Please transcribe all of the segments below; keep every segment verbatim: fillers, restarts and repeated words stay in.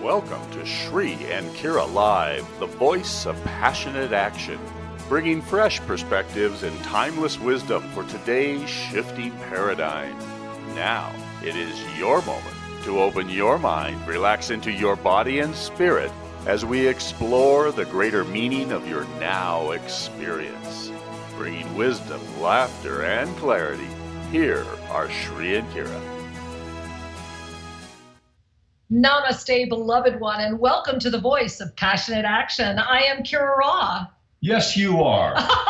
Welcome to Shri and Kira Live, the voice of passionate action, bringing fresh perspectives and timeless wisdom for today's shifting paradigm. Now, it is your moment to open your mind, relax into your body and spirit as we explore the greater meaning of your now experience. Bringing wisdom, laughter, and clarity, here are Shri and Kira. Namaste, beloved one, and welcome to the voice of passionate action. I am Kira Ra. Yes, you are.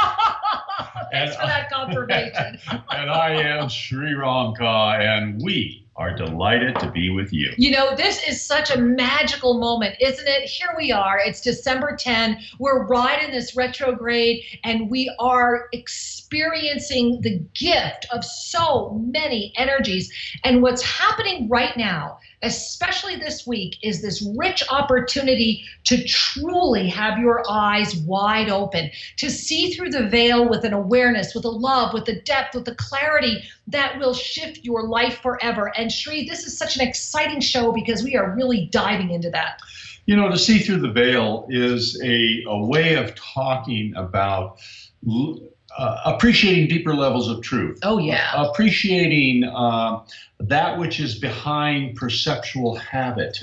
Thanks for that confirmation. And I am Sri Ramka, and we are delighted to be with you. You know, this is such a magical moment, isn't it? Here we are. It's December tenth. We're riding this retrograde, and we are experiencing the gift of so many energies. And what's happening right now, especially this week, is this rich opportunity to truly have your eyes wide open, to see through the veil with an awareness, with a love, with a depth, with a clarity that will shift your life forever. And Shri, this is such an exciting show because we are really diving into that. You know, to see through the veil is a, a way of talking about uh, appreciating deeper levels of truth. Oh, yeah. Uh, appreciating uh, that which is behind perceptual habit.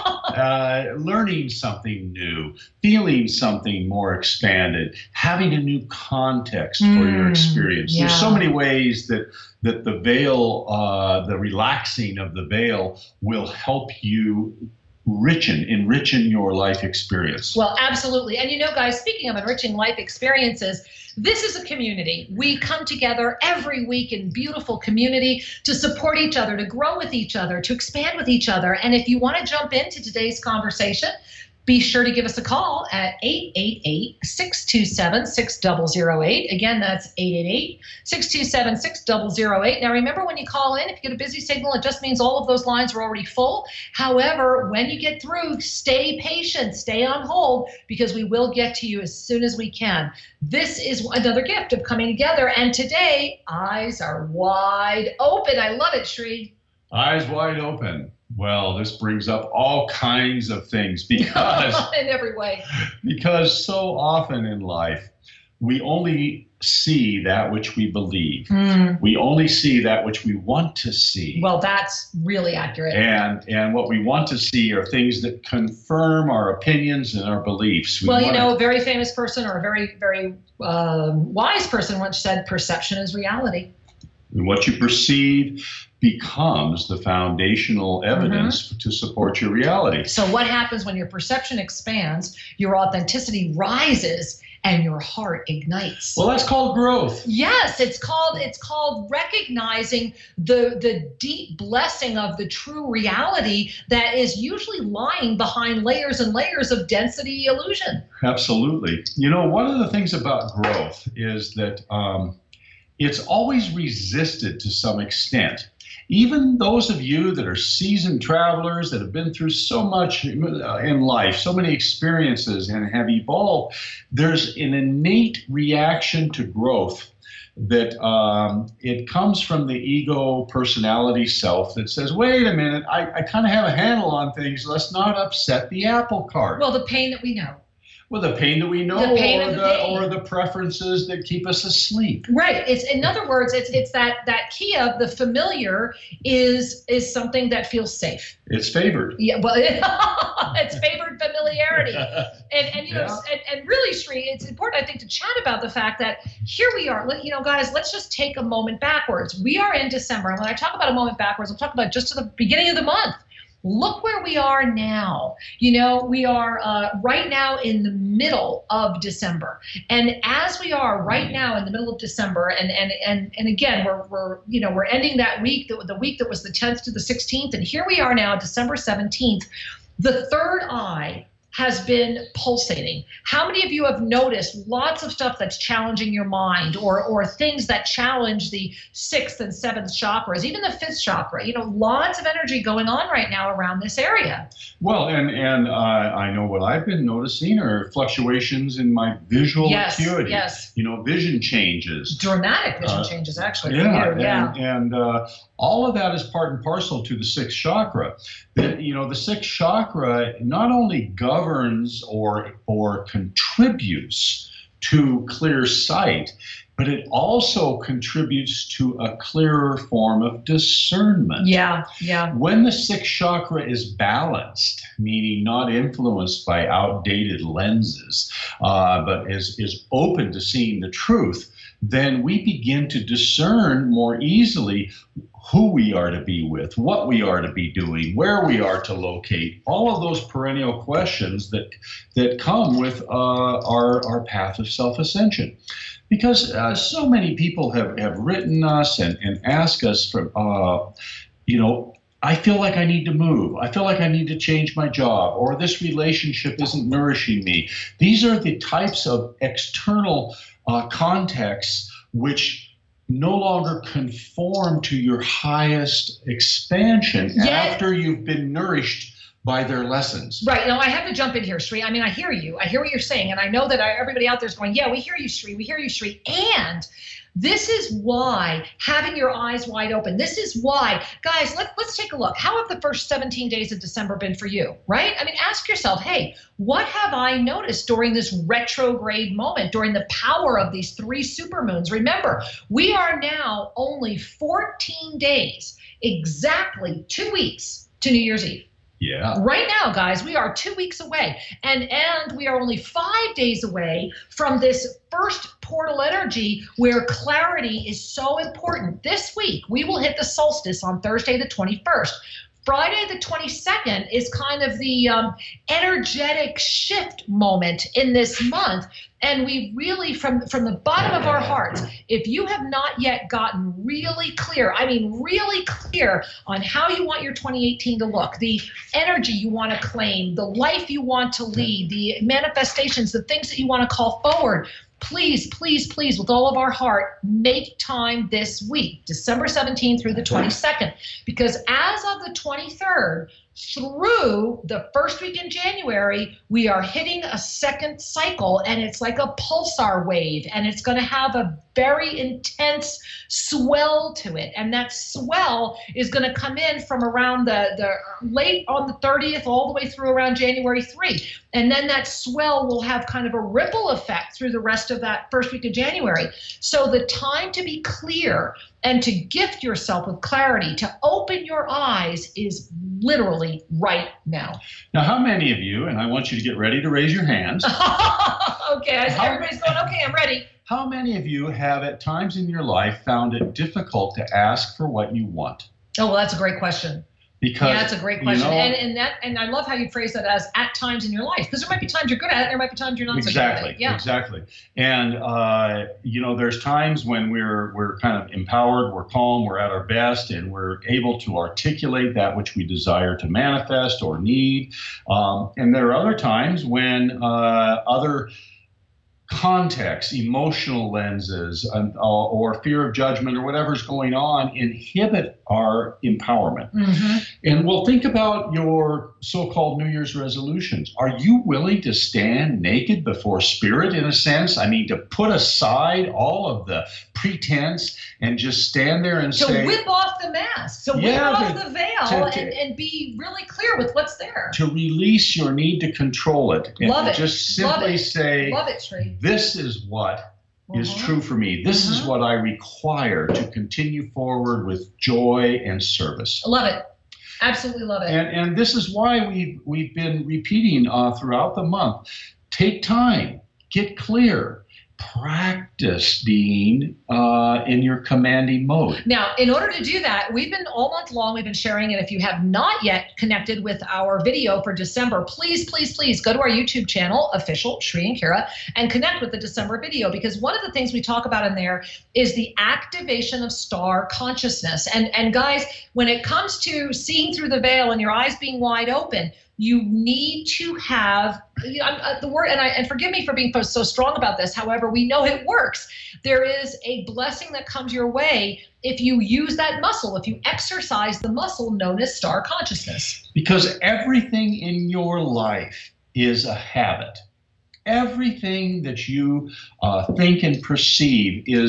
uh, learning something new, feeling something more expanded, having a new context mm, for your experience. Yeah. There's so many ways that that the veil, uh, the relaxing of the veil will help you richen, enrichen your life experience. Well, absolutely. And you know, guys, speaking of enriching life experiences, this is a community. We come together every week in beautiful community to support each other, to grow with each other, to expand with each other. And if you want to jump into today's conversation, be sure to give us a call at eight eight eight, six two seven, six zero zero eight. Again, that's eight eight eight, six two seven, six zero zero eight. Now, remember, when you call in, if you get a busy signal, it just means all of those lines are already full. However, when you get through, stay patient, stay on hold, because we will get to you as soon as we can. This is another gift of coming together. And today, eyes are wide open. I love it, Shri. Eyes wide open. Well, this brings up all kinds of things because in every way. Because so often in life, we only see that which we believe. Mm. We only see that which we want to see. Well, that's really accurate. And and what we want to see are things that confirm our opinions and our beliefs. We well, you know, to... a very famous person or a very, very uh, wise person once said, perception is reality. And what you perceive becomes the foundational evidence mm-hmm. to support your reality. So what happens when your perception expands, your authenticity rises, and your heart ignites? Well, that's called growth. Yes, it's called it's called recognizing the the deep blessing of the true reality that is usually lying behind layers and layers of density illusion. Absolutely. You know, one of the things about growth is that um, it's always resisted to some extent. Even those of you that are seasoned travelers that have been through so much in life, so many experiences and have evolved, there's an innate reaction to growth that um, it comes from the ego personality self that says, wait a minute, I, I kind of have a handle on things. Let's not upset the apple cart. Well, the pain that we know. Well, the pain that we know, the pain or, of the the, or the preferences that keep us asleep. Right. It's, in other words, it's it's that that key of the familiar is is something that feels safe. It's favored. Yeah. Well, it's favored familiarity, and and you know, yeah. and, and really, Shri, it's important, I think, to chat about the fact that here we are. You know, guys, let's just take a moment backwards. We are in December, and when I talk about a moment backwards, I'm talking about just to the beginning of the month. Look where we are now. You know, we are uh, right now in the middle of December. And as we are right now in the middle of December, and and and, and again, we're, we're, you know, we're ending that week, the, the week that was the tenth to the sixteenth. And here we are now, December seventeenth. The third eye has been pulsating. How many of you have noticed lots of stuff that's challenging your mind, or or things that challenge the sixth and seventh chakras, even the fifth chakra? You know, lots of energy going on right now around this area. Well, and and uh, I know what I've been noticing are fluctuations in my visual yes, acuity. Yes. You know, vision changes. Dramatic vision uh, changes, actually. Yeah, for you. yeah. And, and uh, all of that is part and parcel to the sixth chakra. That, you know, the sixth chakra not only governs or or contributes to clear sight, but it also contributes to a clearer form of discernment. Yeah, yeah. When the sixth chakra is balanced, meaning not influenced by outdated lenses, uh, but is, is open to seeing the truth, then we begin to discern more easily who we are to be with, what we are to be doing, where we are to locate, all of those perennial questions that that come with uh, our, our path of self-ascension. Because uh, so many people have, have written us and, and asked us, for, uh, you know, I feel like I need to move. I feel like I need to change my job, or this relationship isn't nourishing me. These are the types of external uh, contexts which no longer conform to your highest expansion Yet, after you've been nourished by their lessons. Right. Now, I have to jump in here, Sri. I mean, I hear you. I hear what you're saying. And I know that I, everybody out there is going, yeah, we hear you, Sri. We hear you, Sri. And this is why having your eyes wide open, this is why, guys, let, let's take a look. How have the first seventeen days of December been for you, right? I mean, ask yourself, hey, what have I noticed during this retrograde moment, during the power of these three supermoons? Remember, we are now only fourteen days, exactly two weeks to New Year's Eve. Yeah. Right now, guys, we are two weeks away, and and we are only five days away from this first portal energy where clarity is so important. This week, we will hit the solstice on Thursday the twenty-first. Friday the twenty-second is kind of the um, energetic shift moment in this month. And we really, from, from the bottom of our hearts, if you have not yet gotten really clear, I mean really clear on how you want your twenty eighteen to look, the energy you want to claim, the life you want to lead, the manifestations, the things that you want to call forward, please, please, please, with all of our heart, make time this week, December seventeenth through the twenty-second, because as of the twenty-third, through the first week in January, we are hitting a second cycle, and it's like a pulsar wave, and it's going to have a very intense swell to it. And that swell is going to come in from around the, the late on the thirtieth all the way through around January third. And then that swell will have kind of a ripple effect through the rest of that first week of January. So the time to be clear and to gift yourself with clarity, to open your eyes, is literally right now. Now, how many of you, and I want you to get ready to raise your hands. Okay, I see everybody's going, okay, I'm ready. How many of you have at times in your life found it difficult to ask for what you want? Oh, well, that's a great question. Because, yeah, that's a great question. You know, and and that and I love how you phrase that as at times in your life, because there might be times you're good at it, there might be times you're not exactly, so good at it. Yeah. Exactly. And uh, you know, there's times when we're we're kind of empowered, we're calm, we're at our best, and we're able to articulate that which we desire to manifest or need. Um, and there are other times when uh, other context, emotional lenses, and, uh, or fear of judgment, or whatever's going on, inhibit our empowerment. Mm-hmm. And we'll think about your so-called New Year's resolutions. Are you willing to stand naked before Spirit, in a sense? I mean, to put aside all of the pretense and just stand there and to say... To whip off the mask, to yeah, whip off to, the veil, to, to, and, and be really clear with what's there. To release your need to control it. And Love it. Just simply Love it. say, Love it, Sri. This is what is uh-huh. true for me. This uh-huh. is what I require to continue forward with joy and service. Love it. Absolutely love it. And and this is why we've, we've been repeating uh, throughout the month. Take time. Get clear. Practice being uh, in your commanding mode. Now, in order to do that, we've been all month long, we've been sharing it. If you have not yet connected with our video for December, please, please, please go to our YouTube channel, Official Sri and Kira, and connect with the December video, because one of the things we talk about in there is the activation of star consciousness. And, and guys, when it comes to seeing through the veil and your eyes being wide open, you need to have, you know, uh, the word, and, I, and forgive me for being so strong about this, however, we know it works. There is a blessing that comes your way if you use that muscle, if you exercise the muscle known as star consciousness. Because everything in your life is a habit. Everything that you uh, think and perceive is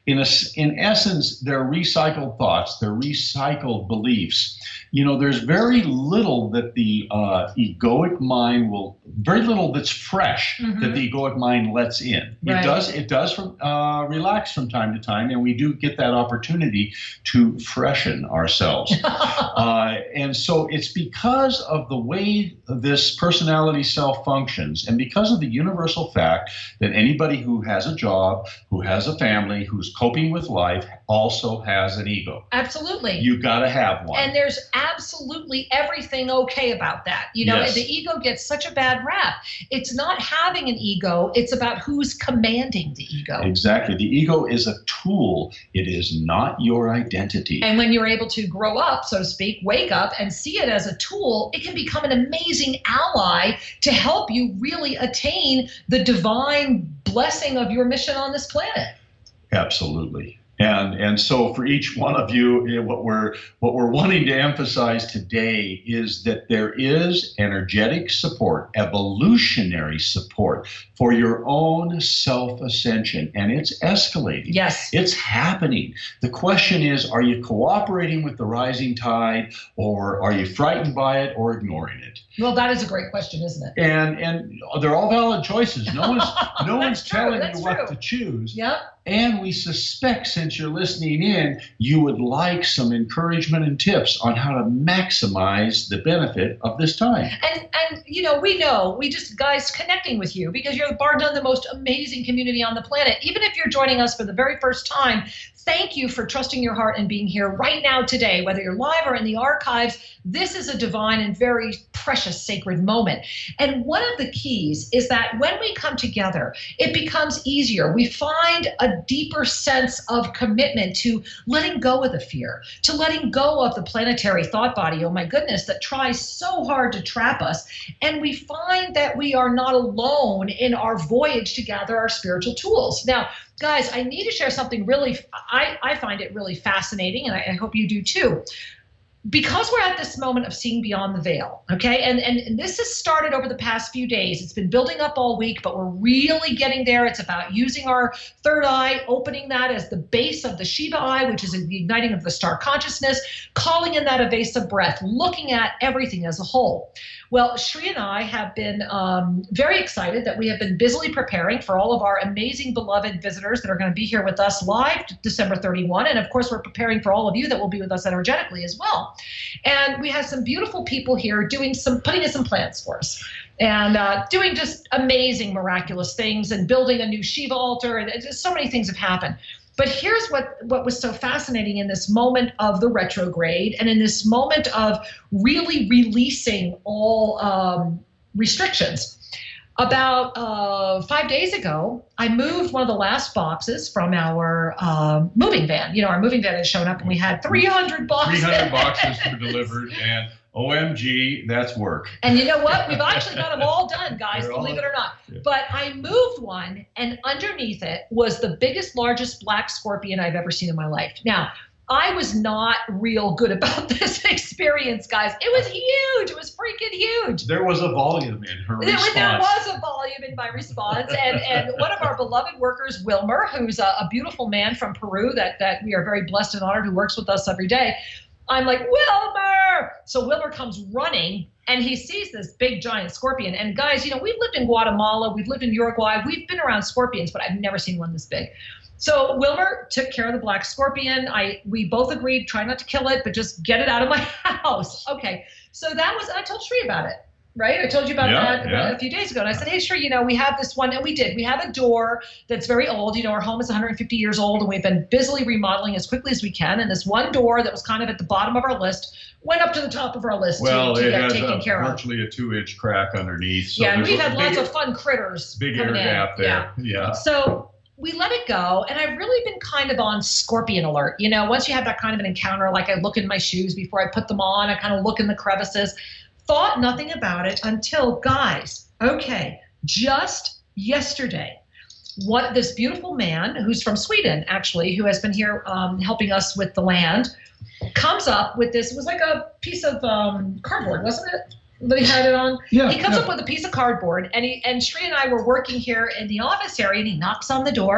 in a, in essence, they're recycled thoughts, they're recycled beliefs. You know, there's very little that the uh, egoic mind will, very little that's fresh mm-hmm. that the egoic mind lets in. Right. It does, it does uh, relax from time to time, and we do get that opportunity to freshen ourselves. uh, and so it's because of the way this personality self functions, and because of the universal fact that anybody who has a job, who has a family, who's coping with life, also has an ego. Absolutely. You got to have one. And there's absolutely everything okay about that. You know, yes. the ego gets such a bad rap. It's not having an ego. It's about who's commanding the ego. Exactly. The ego is a tool. It is not your identity. And when you're able to grow up, so to speak, wake up and see it as a tool, it can become an amazing ally to help you really attain the divine blessing of your mission on this planet. Absolutely. And and so for each one of you, what we're what we're wanting to emphasize today is that there is energetic support, evolutionary support for your own self-ascension, and it's escalating. Yes. It's happening. The question is, are you cooperating with the rising tide, or are you frightened by it or ignoring it? Well, that is a great question, isn't it? And and they're all valid choices. No one's no one's true, telling that's you true. what to choose. Yep. And we suspect, since you're listening in, you would like some encouragement and tips on how to maximize the benefit of this time. And, and you know, we know, we just, guys, connecting with you because you're bar none the most amazing community on the planet. Even if you're joining us for the very first time, thank you for trusting your heart and being here right now today, whether you're live or in the archives. This is a divine and very precious, sacred moment. And one of the keys is that when we come together, it becomes easier. We find a deeper sense of commitment to letting go of the fear, to letting go of the planetary thought body, oh my goodness, that tries so hard to trap us. And we find that we are not alone in our voyage to gather our spiritual tools. Now, guys, I need to share something really, I, I find it really fascinating, and I, I hope you do too. Because we're at this moment of seeing beyond the veil, okay? And, and and this has started over the past few days. It's been building up all week, but we're really getting there. It's about using our third eye, opening that as the base of the Shiva eye, which is the igniting of the star consciousness, calling in that evasive breath, looking at everything as a whole. Well, Shri and I have been um, very excited that we have been busily preparing for all of our amazing, beloved visitors that are going to be here with us live December thirty-first. And of course, we're preparing for all of you that will be with us energetically as well. And we have some beautiful people here doing some, putting in some plans for us and uh, doing just amazing, miraculous things and building a new Shiva altar. And just so many things have happened. But here's what, what was so fascinating in this moment of the retrograde and in this moment of really releasing all um, restrictions. About uh, five days ago, I moved one of the last boxes from our uh, moving van. You know, our moving van had shown up and we had three hundred boxes. three hundred boxes were delivered, and O M G, that's work. And you know what? We've actually got them all done, guys, They're believe all, it or not. Yeah. But I moved one, and underneath it was the biggest, largest black scorpion I've ever seen in my life. Now, I was not real good about this experience, guys. It was huge. It was freaking huge. There was a volume in her there, response. There was a volume in my response. And, and one of our beloved workers, Wilmer, who's a, a beautiful man from Peru that, that we are very blessed and honored, who works with us every day, I'm like, Wilmer! So Wilmer comes running, and he sees this big, giant scorpion. And guys, you know, we've lived in Guatemala. We've lived in Uruguay. We've been around scorpions, but I've never seen one this big. So Wilmer took care of the black scorpion. I we both agreed, try not to kill it, but just get it out of my house. Okay, so that was, I told Shri about it, right? I told you about yeah, that yeah. a few days ago. And I said, hey, Shri, you know, we have this one, and we did. We have a door that's very old. You know, our home is one hundred fifty years old, and we've been busily remodeling as quickly as we can. And this one door that was kind of at the bottom of our list went up to the top of our list well, to, to it get has taken a, care of. virtually a two-inch crack underneath. So yeah, and we've a had big, lots of fun critters big air coming in. gap there. Yeah. yeah. So we let it go, and I've really been kind of on scorpion alert. You know, once you have that kind of an encounter, like I look in my shoes before I put them on, I kind of look in the crevices, thought nothing about it until, guys, okay, just yesterday, what this beautiful man who's from Sweden, actually, who has been here um, helping us with the land, comes up with this. It was like a piece of um, cardboard, wasn't it? That he had it on. Yeah, he comes yeah. up with a piece of cardboard, and he and Shri and I were working here in the office area, and he knocks on the door,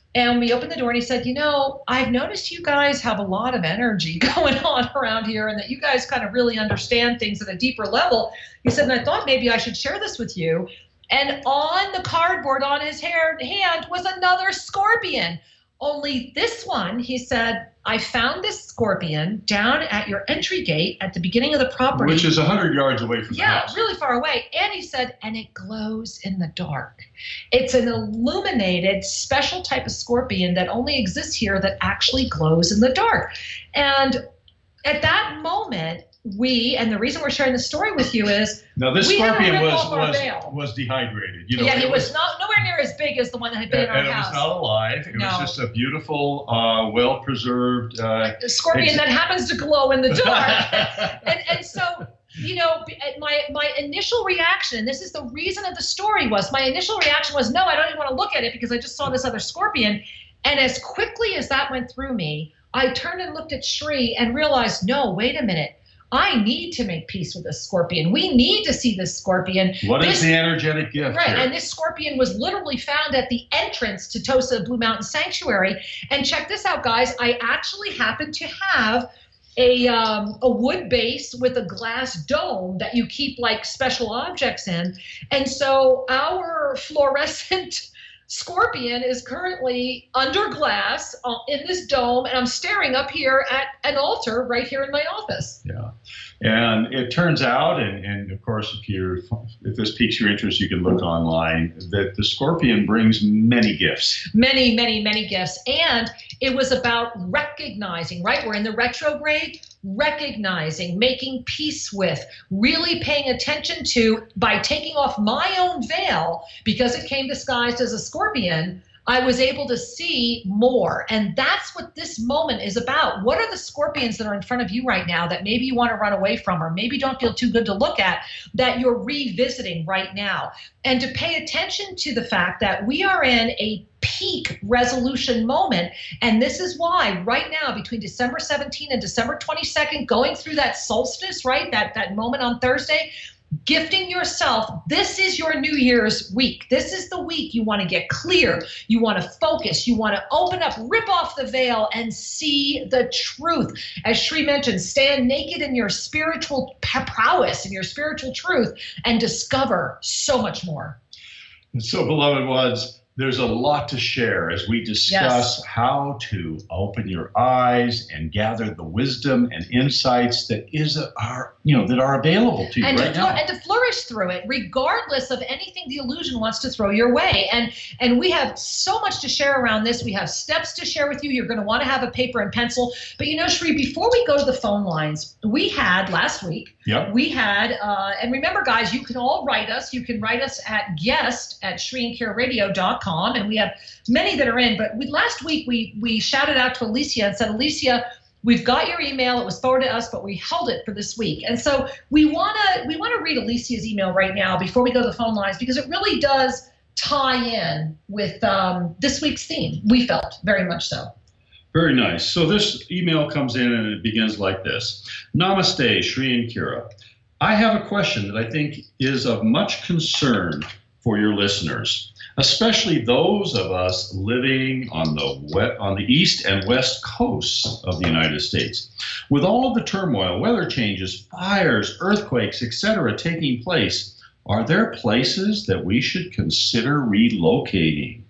And we opened the door and he said, you know, I've noticed you guys have a lot of energy going on around here and that you guys kind of really understand things at a deeper level. He said, and I thought maybe I should share this with you. And on the cardboard on his hair, hand was another scorpion. Only this one, he said, I found this scorpion down at your entry gate at the beginning of the property. Which is one hundred yards away from the yeah, house. Yeah, really far away. And he said, and it glows in the dark. It's an illuminated, special type of scorpion that only exists here that actually glows in the dark. And at that moment, we, and the reason we're sharing the story with you is now this we scorpion had to rip was off our was, veil. was dehydrated. You know, yeah, it, it was, was not nowhere near as big as the one that had been in our and house. it was not alive. It no. was just a beautiful, uh, well-preserved uh, a scorpion that happens to glow in the dark. and and so, you know, my my initial reaction, and this is the reason of the story, was my initial reaction was, no, I don't even want to look at it because I just saw this other scorpion. And as quickly as that went through me, I turned and looked at Shri and realized, no, wait a minute. I need to make peace with this scorpion. We need to see this scorpion. What this, is the energetic gift Right, here? and this scorpion was literally found at the entrance to Tosa Blue Mountain Sanctuary. And check this out, guys. I actually happen to have a um, a wood base with a glass dome that you keep like special objects in. And so our fluorescent scorpion is currently under glass uh, in this dome, and I'm staring up here at an altar right here in my office. Yeah, and it turns out, and, and of course, if you're if this piques your interest, you can look online, that the scorpion brings many gifts. Many, many, many gifts. And it was about recognizing, right? We're in the retrograde, recognizing, making peace with, really paying attention to, by taking off my own veil, because it came disguised as a scorpion, I was able to see more. And that's what this moment is about. What are the scorpions that are in front of you right now that maybe you want to run away from, or maybe don't feel too good to look at, that you're revisiting right now? And to pay attention to the fact that we are in a peak resolution moment. And this is why right now, between December seventeenth and December twenty-second, going through that solstice, right, that, that moment on Thursday, gifting yourself, this is your New Year's week. This is the week you want to get clear. You want to focus. You want to open up, rip off the veil, and see the truth. As Shri mentioned, stand naked in your spiritual prowess, in your spiritual truth, and discover so much more. And so, beloved ones, there's a lot to share as we discuss yes. how to open your eyes and gather the wisdom and insights that is are you know that are available to you and right to, now, and to flourish through it, regardless of anything the illusion wants to throw your way. And and we have so much to share around this. We have steps to share with you. You're going to want to have a paper and pencil. But you know, Shri, before we go to the phone lines, we had last week. Yep. We had, uh, and remember, guys, you can all write us. You can write us at guest at shri and kira radio dot com, and we have many that are in. But we, last week we we shouted out to Alicia and said, Alicia, we've got your email. It was forwarded to us, but we held it for this week. And so we wanna we wanna read Alicia's email right now before we go to the phone lines, because it really does tie in with um, this week's theme. We felt very much so. Very nice. So this email comes in and it begins like this. Namaste, Shri and Kira. I have a question that I think is of much concern for your listeners, especially those of us living on the wet, on the east and west coasts of the United States. With all of the turmoil, weather changes, fires, earthquakes, et cetera taking place, are there places that we should consider relocating?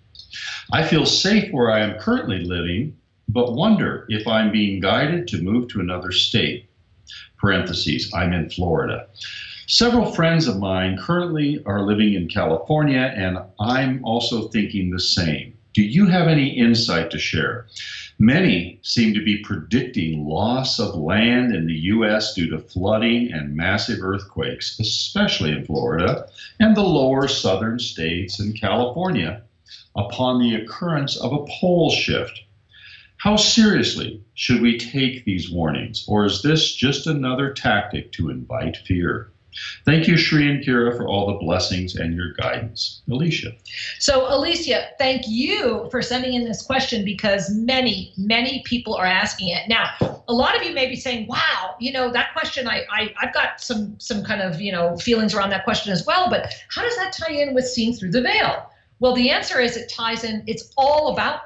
I feel safe where I am currently living, but wonder if I'm being guided to move to another state. Parentheses, I'm in Florida. Several friends of mine currently are living in California, and I'm also thinking the same. Do you have any insight to share? Many seem to be predicting loss of land in the U S due to flooding and massive earthquakes, especially in Florida and the lower southern states and California, upon the occurrence of a pole shift. How seriously should we take these warnings, or is this just another tactic to invite fear? Thank you, Shri and Kira, for all the blessings and your guidance. Alicia. So, Alicia, thank you for sending in this question, because many, many people are asking it. Now, a lot of you may be saying, wow, you know, that question, I, I, I've got some, some kind of, you know, feelings around that question as well, but how does that tie in with seeing through the veil? Well, the answer is it ties in, it's all about that.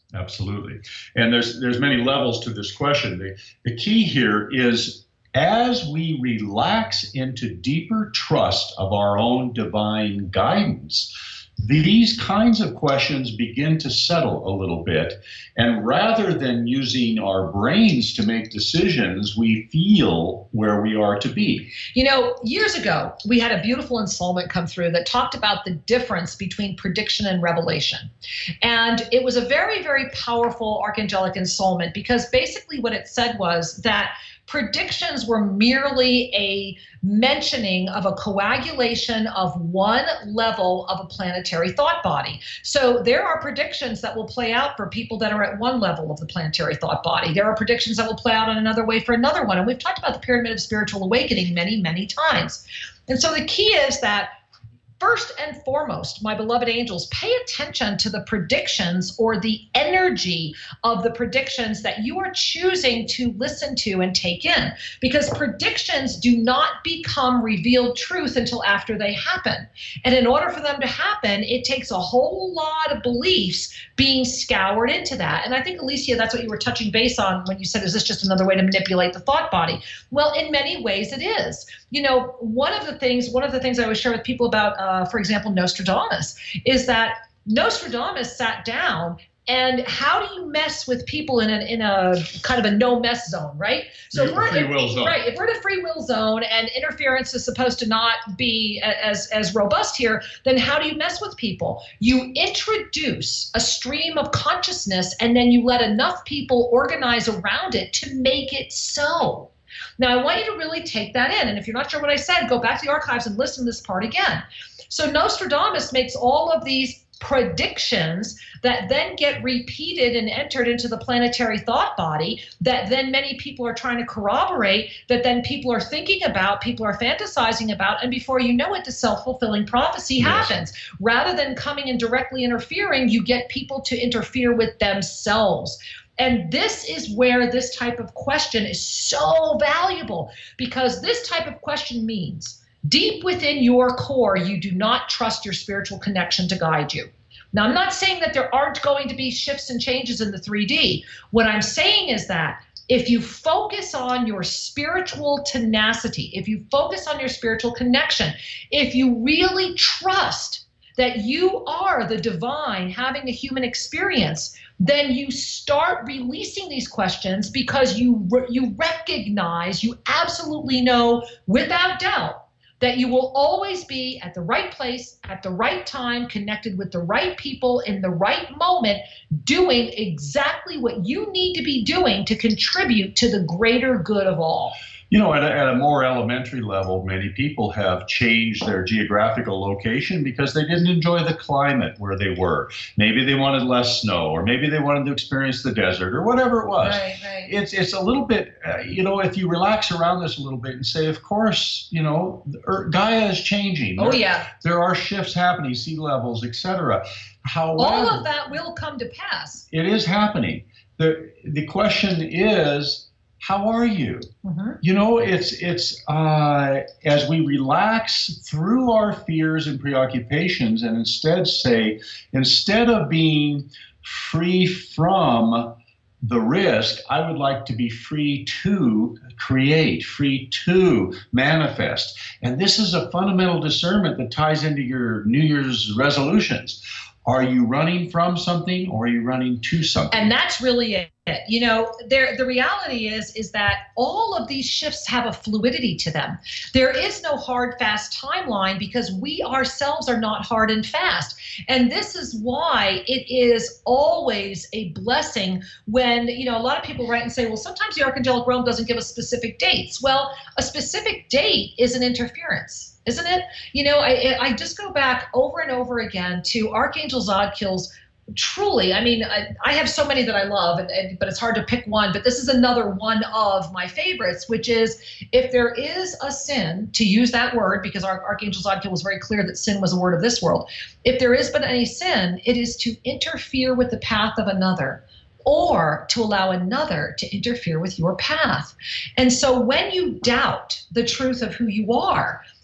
Absolutely. And there's there's many levels to this question. The, the key here is as we relax into deeper trust of our own divine guidance, these kinds of questions begin to settle a little bit. And rather than using our brains to make decisions, we feel where we are to be. You know, years ago, we had a beautiful installment come through that talked about the difference between prediction and revelation. And it was a very, very powerful archangelic installment, because basically what it said was that predictions were merely a mentioning of a coagulation of one level of a planetary thought body. So there are predictions that will play out for people that are at one level of the planetary thought body. There are predictions that will play out in another way for another one. And we've talked about the Pyramid of Spiritual Awakening many, many times. And so the key is that first and foremost, my beloved angels, pay attention to the predictions or the energy of the predictions that you are choosing to listen to and take in, because predictions do not become revealed truth until after they happen. And in order for them to happen, it takes a whole lot of beliefs being scoured into that. And I think, Alicia, that's what you were touching base on when you said, is this just another way to manipulate the thought body? Well, in many ways it is. You know, one of the things, one of the things I always share with people about, uh, for example, Nostradamus, is that Nostradamus sat down, and how do you mess with people in a, in a kind of a no mess zone, right? So if we're, free if, will zone. right, if we're in a free will zone and interference is supposed to not be as, as robust here, then how do you mess with people? You introduce a stream of consciousness, and then you let enough people organize around it to make it so. Now, I want you to really take that in. And if you're not sure what I said, go back to the archives and listen to this part again. So Nostradamus makes all of these predictions that then get repeated and entered into the planetary thought body, that then many people are trying to corroborate, that then people are thinking about, people are fantasizing about, and before you know it, the self-fulfilling prophecy Yes. happens. Rather than coming and directly interfering, you get people to interfere with themselves. And this is where this type of question is so valuable, because this type of question means deep within your core, you do not trust your spiritual connection to guide you. Now, I'm not saying that there aren't going to be shifts and changes in the three D. What I'm saying is that if you focus on your spiritual tenacity, if you focus on your spiritual connection, if you really trust that you are the divine having a human experience, then you start releasing these questions, because you you recognize, you absolutely know without doubt that you will always be at the right place, at the right time, connected with the right people in the right moment, doing exactly what you need to be doing to contribute to the greater good of all. You know, at a, at a more elementary level, many people have changed their geographical location because they didn't enjoy the climate where they were. Maybe they wanted less snow, or maybe they wanted to experience the desert, or whatever it was. Right, right. It's it's a little bit, uh, you know, if you relax around this a little bit and say, of course, you know, Earth, Gaia is changing. Oh, there, yeah. There are shifts happening, sea levels, et cetera. However, All of that will come to pass. it is happening. The the question is, how are you? Mm-hmm. You know, it's it's uh, as we relax through our fears and preoccupations, and instead say, instead of being free from the risk, I would like to be free to create, free to manifest. And this is a fundamental discernment that ties into your New Year's resolutions. Are you running from something, or are you running to something? And that's really it. You know, there, the reality is, is that all of these shifts have a fluidity to them. There is no hard, fast timeline, because we ourselves are not hard and fast. And this is why it is always a blessing when, you know, a lot of people write and say, well, sometimes the archangelic realm doesn't give us specific dates. Well, a specific date is an interference, isn't it? You know, I, I just go back over and over again to Archangel Zadkiel's. Truly, I mean, I, I have so many that I love, and, and, but it's hard to pick one. But this is another one of my favorites, which is, if there is a sin, to use that word, because our Archangel Zadkiel was very clear that sin was a word of this world. If there is but any sin, it is to interfere with the path of another, or to allow another to interfere with your path. And so when you doubt the truth of who you are,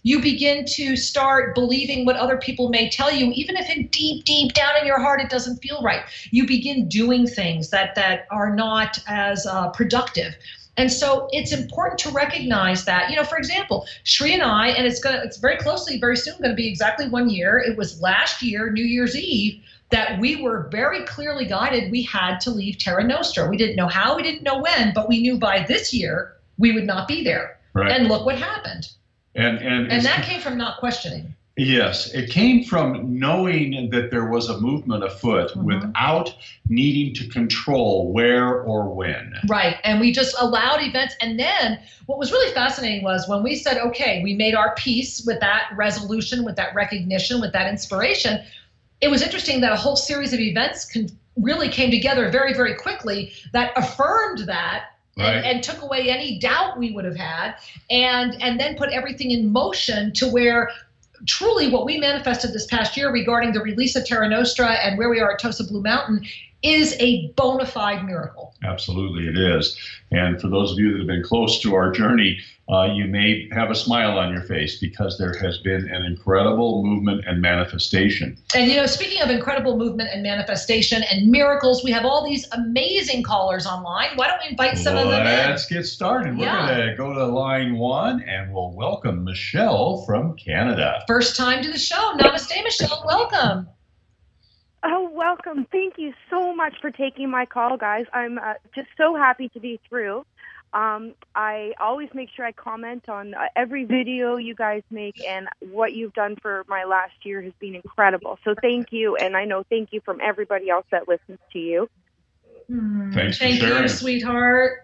You begin to start believing what other people may tell you, even if in deep, deep down in your heart it doesn't feel right. You begin doing things that, that are not as uh, productive. And so it's important to recognize that, you know, for example, Shri and I, and it's going to, it's very closely, very soon going to be exactly one year. It was last year, New Year's Eve, that we were very clearly guided. We had to leave Terra Nostra. We didn't know how, we didn't know when, but we knew by this year we would not be there. Right. And look what happened. And, and, and that came from not questioning. Yes, it came from knowing that there was a movement afoot mm-hmm. without needing to control where or when. Right, and we just allowed events. And then what was really fascinating was when we said, okay, we made our peace with that resolution, with that recognition, with that inspiration. It was interesting that a whole series of events can, really came together very, very quickly that affirmed that. Right. And, and took away any doubt we would have had, and and then put everything in motion to where truly what we manifested this past year regarding the release of Terra Nostra and where we are at Tosa Blue Mountain is a bona fide miracle. Absolutely, it is. And for those of you that have been close to our journey, uh, you may have a smile on your face because there has been an incredible movement and manifestation. And, you know, speaking of incredible movement and manifestation and miracles, we have all these amazing callers online. Why don't we invite some Let's of them in? Let's get started. We're yeah. going to go to line one, and we'll welcome Michelle from Canada. First time to the show. Namaste, Michelle. Welcome. Oh, welcome. Thank you so much for taking my call, guys. I'm uh, just so happy to be through. Um, I always make sure I comment on uh, every video you guys make, and what you've done for my last year has been incredible. So thank you, and I know thank you from everybody else that listens to you. Mm, Thanks for thank sharing. you, sweetheart.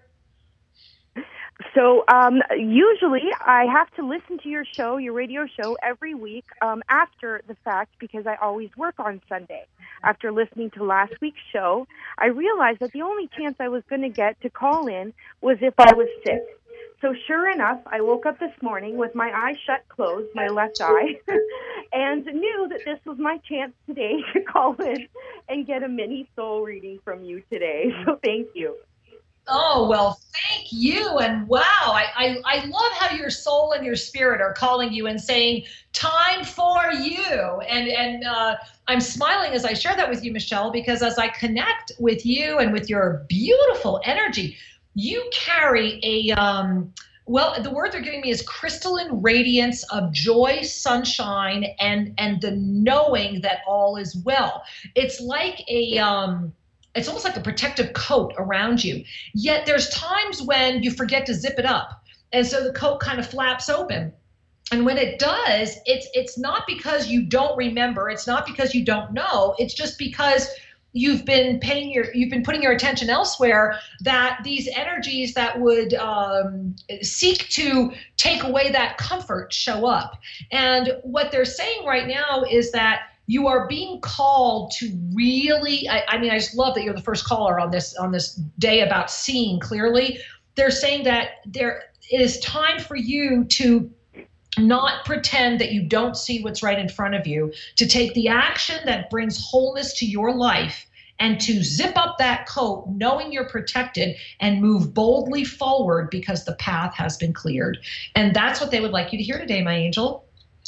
So um, usually I have to listen to your show, your radio show, every week um, after the fact because I always work on Sunday. After listening to last week's show, I realized that the only chance I was going to get to call in was if I was sick. So sure enough, I woke up this morning with my eye shut closed, my left eye, and knew that this was my chance today to call in and get a mini soul reading from you today. So thank you. Oh, well, thank you. And wow, I, I, I love how your soul and your spirit are calling you and saying, time for you. And, and uh, I'm smiling as I share that with you, Michelle, because as I connect with you and with your beautiful energy, you carry a, um, well, the word they're giving me is crystalline radiance of joy, sunshine, and, and the knowing that all is well. It's like a... Um, It's almost like a protective coat around you. Yet there's times when you forget to zip it up. And so the coat kind of flaps open. And when it does, it's it's not because you don't remember. It's not because you don't know. It's just because you've been paying your, you've been putting your attention elsewhere, that these energies that would um, seek to take away that comfort show up. And what they're saying right now is that you are being called to really, I, I mean, I just love that you're the first caller on this on this day about seeing clearly. They're saying that there it is time for you to not pretend that you don't see what's right in front of you, to take the action that brings wholeness to your life, and to zip up that coat knowing you're protected and move boldly forward because the path has been cleared. And that's what they would like you to hear today, my angel.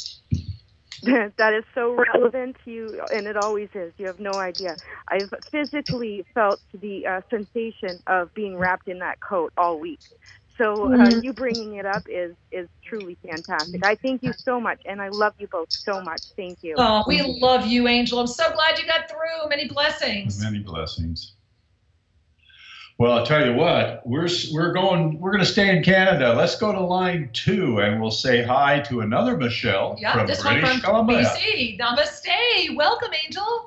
That is so relevant to you, and it always is. You have no idea. I've physically felt the uh, sensation of being wrapped in that coat all week. So uh, you bringing it up is, is truly fantastic. I thank you so much, and I love you both so much. Thank you. Oh, we love you, Angel. I'm so glad you got through. Many blessings. Many blessings. Well, I'll tell you what, we're we're going we're going to stay in Canada. Let's go to line two, and we'll say hi to another Michelle yeah, from this British one from Columbia. B C. Namaste. Welcome, Angel.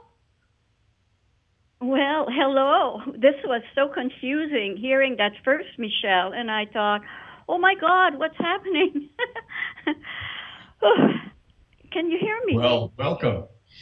Well, hello. This was so confusing hearing that first Michelle, and I thought, oh my God, what's happening? Can you hear me? Well, welcome.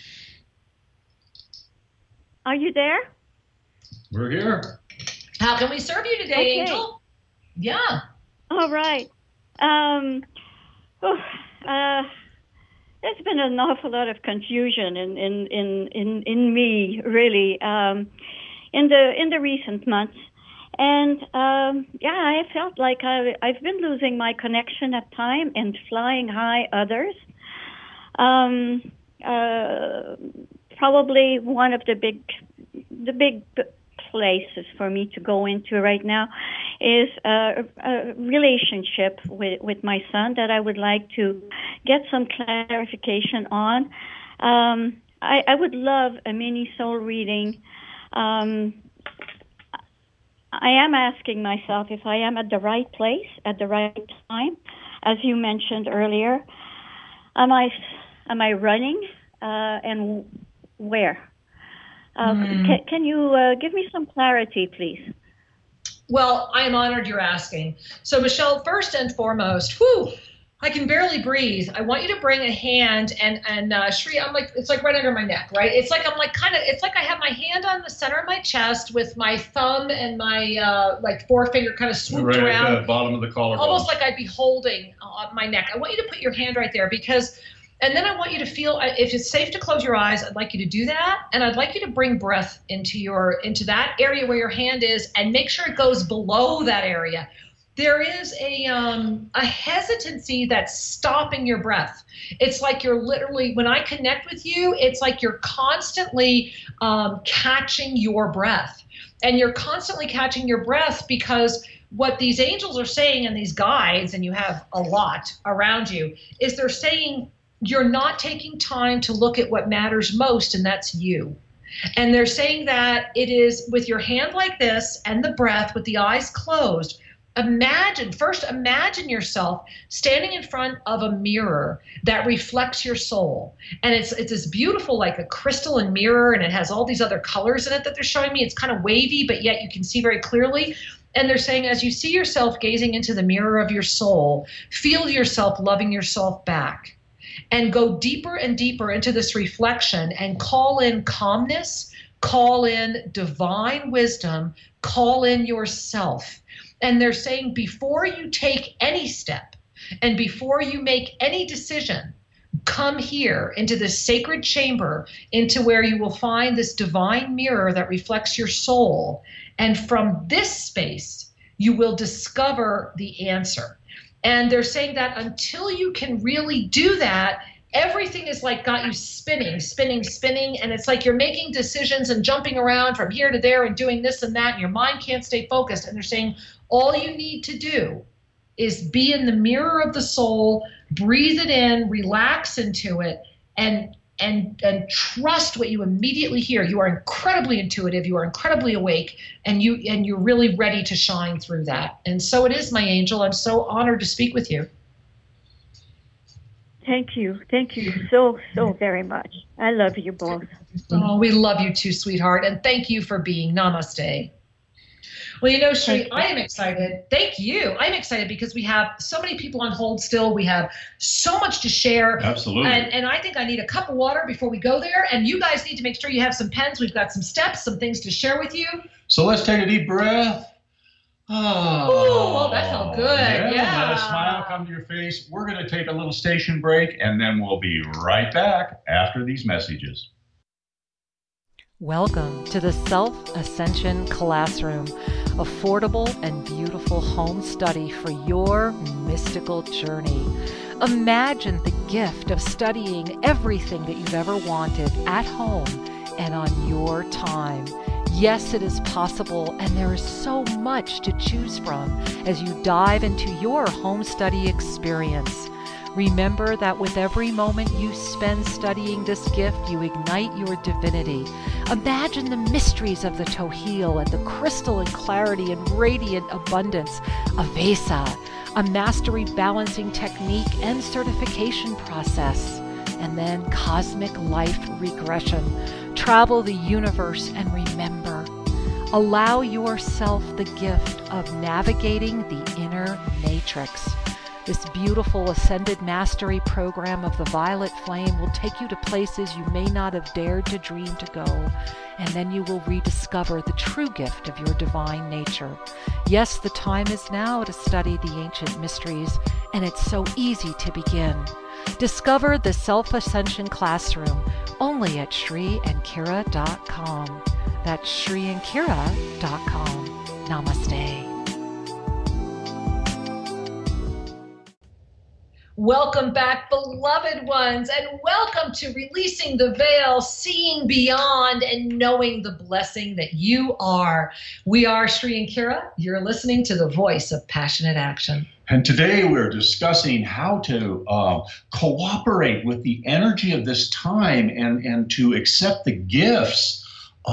Are you there? We're here. How can we serve you today, Okay. Angel? Yeah. All right. Um, oh, uh, there's been an awful lot of confusion in in in in, in me, really, um, in the in the recent months, And um, yeah, I felt like I, I've been losing my connection at time and flying high others. Um, uh, probably one of the big, the big places for me to go into right now is a, a relationship with, with my son that I would like to get some clarification on. Um, I, I would love a mini soul reading. Um, I am asking myself if I am at the right place at the right time, as you mentioned earlier. Am I am I running, uh, and where? Uh, mm. can, can you uh, give me some clarity, please? Well, I am honored you're asking. So, Michelle, first and foremost, whew, I can barely breathe. I want you to bring a hand and, and uh, Shri, I'm like, it's like right under my neck, right? It's like, I'm like kind of, it's like I have my hand on the center of my chest with my thumb and my uh, like forefinger kind of swooped right around. At the bottom of the collarbone. Almost like I'd be holding uh, my neck. I want you to put your hand right there because, and then I want you to feel, if it's safe to close your eyes, I'd like you to do that. And I'd like you to bring breath into your, into that area where your hand is and make sure it goes below that area. There is a um, a hesitancy that's stopping your breath. It's like you're literally, when I connect with you, it's like you're constantly um, catching your breath. And you're constantly catching your breath because what these angels are saying and these guides, and you have a lot around you, is they're saying you're not taking time to look at what matters most, and that's you. And they're saying that it is with your hand like this and the breath with the eyes closed. Imagine, first imagine yourself standing in front of a mirror that reflects your soul. And it's it's this beautiful, like a crystalline mirror, and it has all these other colors in it that they're showing me. It's kind of wavy, but yet you can see very clearly. And they're saying as you see yourself gazing into the mirror of your soul, feel yourself loving yourself back. And go deeper and deeper into this reflection and call in calmness, call in divine wisdom, call in yourself. And they're saying before you take any step and before you make any decision, come here into this sacred chamber, into where you will find this divine mirror that reflects your soul. And from this space, you will discover the answer. And they're saying that until you can really do that, everything is like got you spinning, spinning, spinning. And it's like you're making decisions and jumping around from here to there and doing this and that. And your mind can't stay focused. And they're saying all you need to do is be in the mirror of the soul, breathe it in, relax into it, and and and trust what you immediately hear. You are incredibly intuitive. You are incredibly awake, and you and you're really ready to shine through that. And so it is, my angel. I'm so honored to speak with you. Thank you. Thank you so, so very much. I love you both. Oh, we love you too, sweetheart. And thank you for being. Namaste. Well, you know, Shri, I am excited. Thank you. I'm excited because we have so many people on hold still. We have so much to share. Absolutely. And, and I think I need a cup of water before we go there. And you guys need to make sure you have some pens. We've got some steps, some things to share with you. So let's take a deep breath. Oh, Ooh, well, that felt good. Yeah, yeah. Let a smile come to your face. We're going to take a little station break, and then we'll be right back after these messages. Welcome to the Self-Ascension Classroom, affordable and beautiful home study for your mystical journey. Imagine the gift of studying everything that you've ever wanted at home and on your time. Yes, it is possible, and there is so much to choose from as you dive into your home study experience. Remember that with every moment you spend studying this gift, you ignite your divinity. Imagine the mysteries of the Tohil and the crystalline clarity and radiant abundance of Vesa, a mastery balancing technique and certification process, and then cosmic life regression. Travel the universe and remember, allow yourself the gift of navigating the inner matrix. This beautiful Ascended Mastery program of the Violet Flame will take you to places you may not have dared to dream to go, and then you will rediscover the true gift of your divine nature. Yes, the time is now to study the ancient mysteries, and it's so easy to begin. Discover the Self-Ascension Classroom only at Shri and Kira dot com. That's Shri and Kira dot com. Namaste. Welcome back, beloved ones, and welcome to Releasing the Veil, Seeing Beyond, and Knowing the Blessing that you are. We are Sri and Kira. You're listening to the voice of passionate action. And today we're discussing how to uh, cooperate with the energy of this time and, and to accept the gifts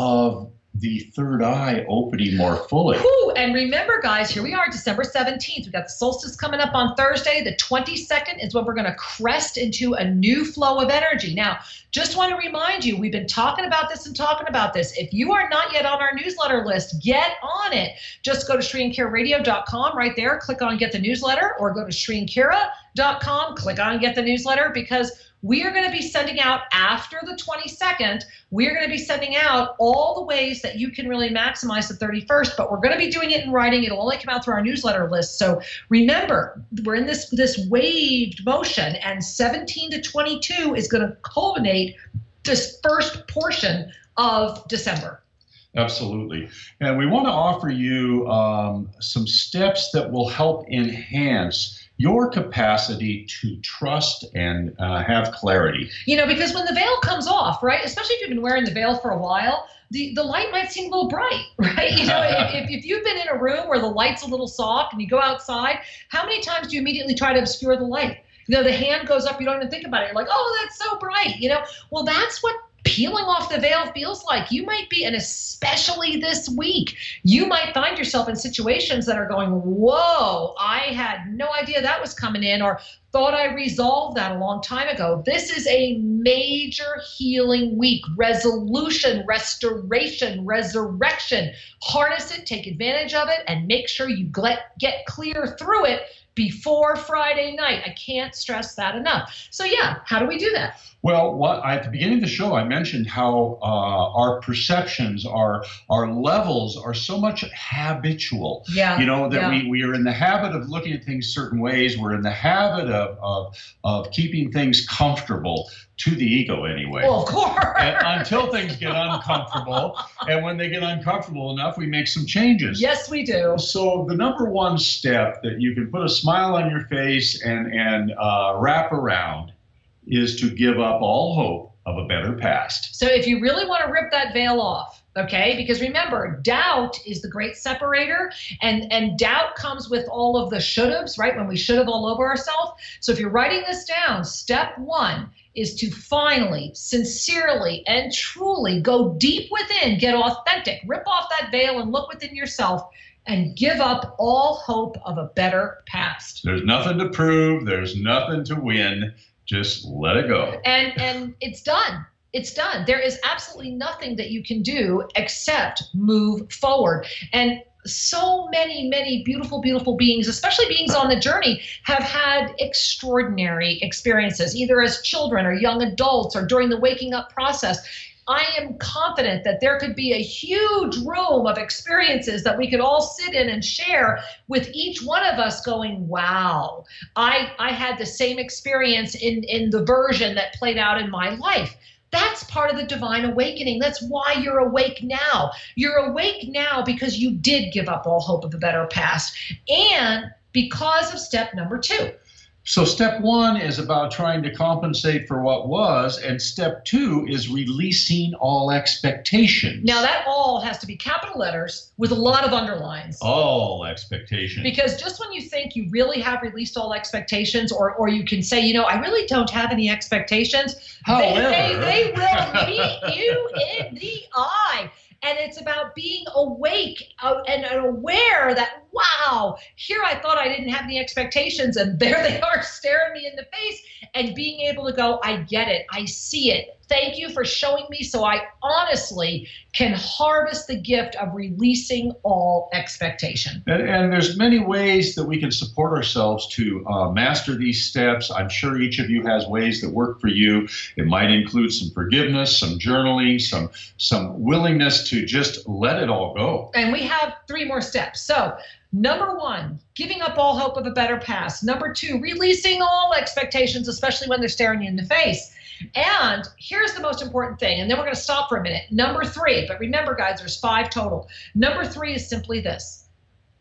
of the third eye opening more fully. Whew, and remember, guys, here we are, December seventeenth. We've got the solstice coming up on Thursday. The twenty-second is when we're going to crest into a new flow of energy. Now, just want to remind you, we've been talking about this and talking about this. If you are not yet on our newsletter list, get on it. Just go to Sri and Kira Radio dot com right there, click on Get the Newsletter, or go to Sri and Kira dot com, click on Get the Newsletter, because we are going to be sending out after the twenty-second, we are going to be sending out all the ways that you can really maximize the thirty-first, but we're going to be doing it in writing. It'll only come out through our newsletter list. So remember, we're in this, this waved motion, and seventeen to twenty-two is going to culminate this first portion of December. Absolutely. And we want to offer you um, some steps that will help enhance your capacity to trust and uh, have clarity. You know, because when the veil comes off, right, especially if you've been wearing the veil for a while, the, the light might seem a little bright, right? You know, if, if you've been in a room where the light's a little soft and you go outside, how many times do you immediately try to obscure the light? You know, the hand goes up, you don't even think about it. You're like, oh, that's so bright, you know? Well, that's what peeling off the veil feels like. You might be, and especially this week, you might find yourself in situations that are going, whoa, I had no idea that was coming in, or thought I resolved that a long time ago. This is a major healing week. Resolution, restoration, resurrection. Harness it, take advantage of it, and make sure you get clear through it before Friday night. I can't stress that enough. So yeah, how do we do that? Well, what, at the beginning of the show, I mentioned how uh, our perceptions, our our levels are so much habitual. Yeah. You know, that yeah. we, we are in the habit of looking at things certain ways. We're in the habit of of, of keeping things comfortable, to the ego anyway. Well, of course. And until things get uncomfortable. And when they get uncomfortable enough, we make some changes. Yes, we do. So the number one step that you can put a smile on your face and, and uh, wrap around is to give up all hope of a better past. So if you really want to rip that veil off, okay, because remember, doubt is the great separator, and, and doubt comes with all of the should-haves, right, when we should have all over ourselves. So if you're writing this down, step one is to finally, sincerely, and truly go deep within, get authentic, rip off that veil and look within yourself and give up all hope of a better past. There's nothing to prove. There's nothing to win. Just let it go. And and it's done. It's done. There is absolutely nothing that you can do except move forward. And so many, many beautiful, beautiful beings, especially beings on the journey, have had extraordinary experiences, either as children or young adults or during the waking up process. I am confident that there could be a huge room of experiences that we could all sit in and share, with each one of us going, wow, I, I had the same experience in, in the version that played out in my life. That's part of the divine awakening. That's why you're awake now. You're awake now because you did give up all hope of a better past, and because of step number two. So step one is about trying to compensate for what was, and step two is releasing all expectations. Now that all has to be capital letters with a lot of underlines. All expectations. Because just when you think you really have released all expectations, or or you can say, you know, I really don't have any expectations, However, they, they, they will meet you in the eye. And it's about being awake and aware that, wow, here I thought I didn't have any expectations, and there they are staring me in the face, and being able to go, I get it, I see it. Thank you for showing me, so I honestly can harvest the gift of releasing all expectation. And, and there's many ways that we can support ourselves to uh, master these steps. I'm sure each of you has ways that work for you. It might include some forgiveness, some journaling, some some willingness to just let it all go. And we have three more steps. So number one, giving up all hope of a better past. Number two, releasing all expectations, especially when they're staring you in the face. And here's the most important thing, and then we're going to stop for a minute. Number three, but remember, guys, there's five total. Number three is simply this.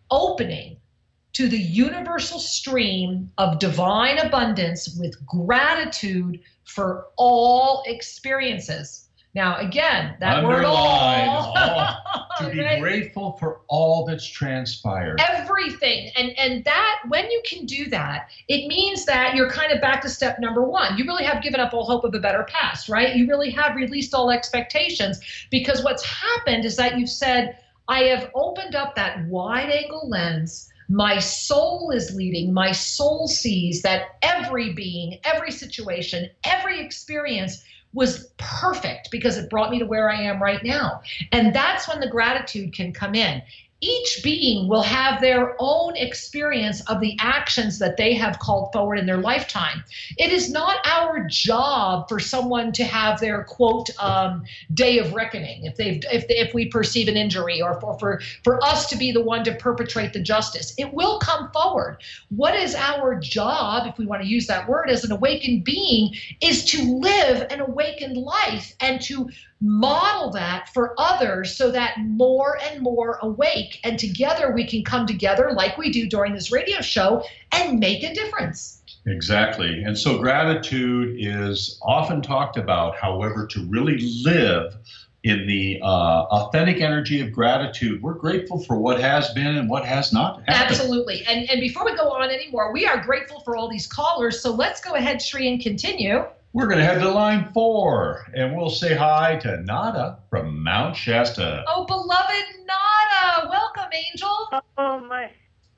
opening to the universal stream of divine abundance with gratitude for all experiences. Now, again, that Underline word all, all. To be right? grateful for all that's transpired. Everything. And and that, when you can do that, it means that you're kind of back to step number one. You really have given up all hope of a better past, right? You really have released all expectations, because what's happened is that you've said, I have opened up that wide angle lens. My soul is leading. My soul sees that every being, every situation, every experience was perfect because it brought me to where I am right now. And that's when the gratitude can come in. Each being will have their own experience of the actions that they have called forward in their lifetime. It is not our job for someone to have their, quote, um, day of reckoning, if they've if they, if we perceive an injury, or for, for for us to be the one to perpetrate the justice. It will come forward. What is our job, if we want to use that word, as an awakened being, is to live an awakened life and to model that for others, so that more and more awake, and together we can come together like we do during this radio show and make a difference. Exactly. And so gratitude is often talked about. However, to really live in the uh, authentic energy of gratitude, we're grateful for what has been and what has not happened. Absolutely. And and before we go on anymore, we are grateful for all these callers. So let's go ahead, Sri, and continue. We're going to head to line four, and we'll say hi to Nada from Mount Shasta. Oh, beloved Nada. Welcome, Angel. Oh, my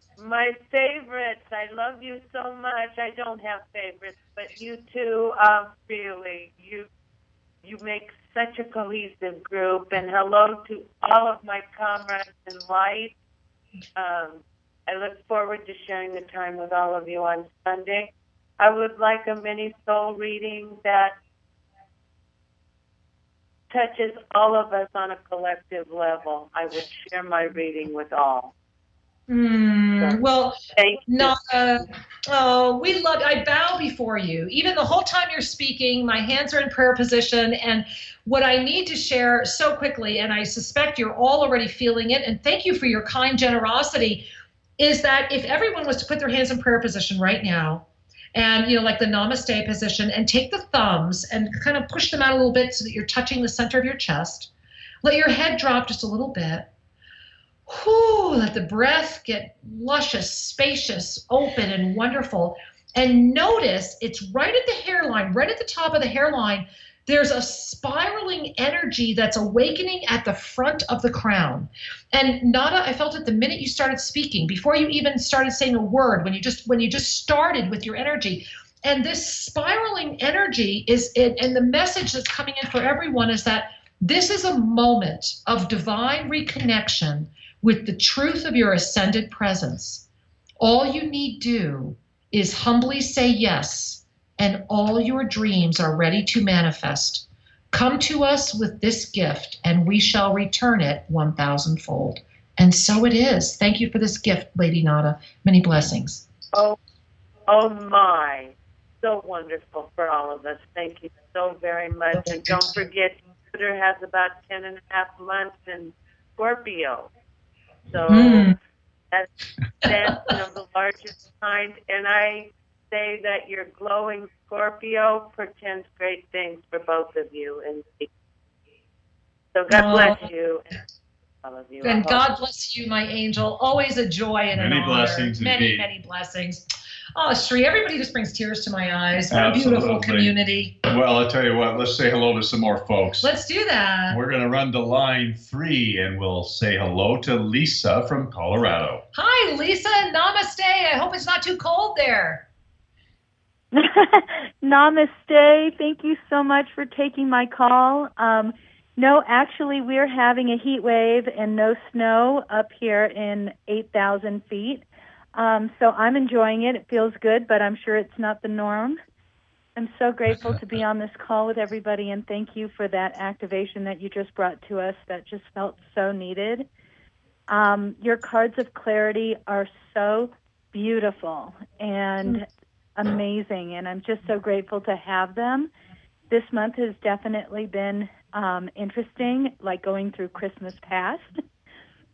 my favorites. I love you so much. I don't have favorites, but you two, um, really, you you make such a cohesive group. And hello to all of my comrades in light. Um, I look forward to sharing the time with all of you on Sunday. I would like a mini soul reading that touches all of us on a collective level. I would share my reading with all. Mm, so, well, thank you. Nada, oh, we love, I bow before you. Even the whole time you're speaking, my hands are in prayer position. And what I need to share so quickly, and I suspect you're all already feeling it, and thank you for your kind generosity, is that if everyone was to put their hands in prayer position right now, and, you know, like the namaste position, and take the thumbs and kind of push them out a little bit so that you're touching the center of your chest. Let your head drop just a little bit. Whew, let the breath get luscious, spacious, open, and wonderful. And notice it's right at the hairline, right at the top of the hairline. There's a spiraling energy that's awakening at the front of the crown. And Nada, I felt it the minute you started speaking, before you even started saying a word, when you just when you just started with your energy. And this spiraling energy is it, and the message that's coming in for everyone is that this is a moment of divine reconnection with the truth of your ascended presence. All you need do is humbly say yes, and all your dreams are ready to manifest. Come to us with this gift, and we shall return it one thousand-fold. And so it is. Thank you for this gift, Lady Nada. Many blessings. Oh, oh my. So wonderful for all of us. Thank you so very much. And don't forget, Jupiter has about ten and a half months in Scorpio. So mm. that's, that's you know, the largest kind. And I say that your glowing Scorpio portends great things for both of you. And so God oh. bless you. And all of you. And God bless you, my angel. Always a joy and many an honor. Blessings many, indeed. many blessings. Oh, Sri, everybody just brings tears to my eyes. What Absolutely. a beautiful community. Well, I'll tell you what, let's say hello to some more folks. Let's do that. We're going to run to line three, and we'll say hello to Lisa from Colorado. Hi, Lisa. Namaste. I hope it's not too cold there. Namaste. Thank you so much for taking my call. Um, no, actually, we're having a heat wave and no snow up here in eight thousand feet. Um, so I'm enjoying it. It feels good, but I'm sure it's not the norm. I'm so grateful to be on this call with everybody, and thank you for that activation that you just brought to us. That just felt so needed. Um, your cards of clarity are so beautiful and amazing, and I'm just so grateful to have them. This month has definitely been um, interesting, like going through Christmas past.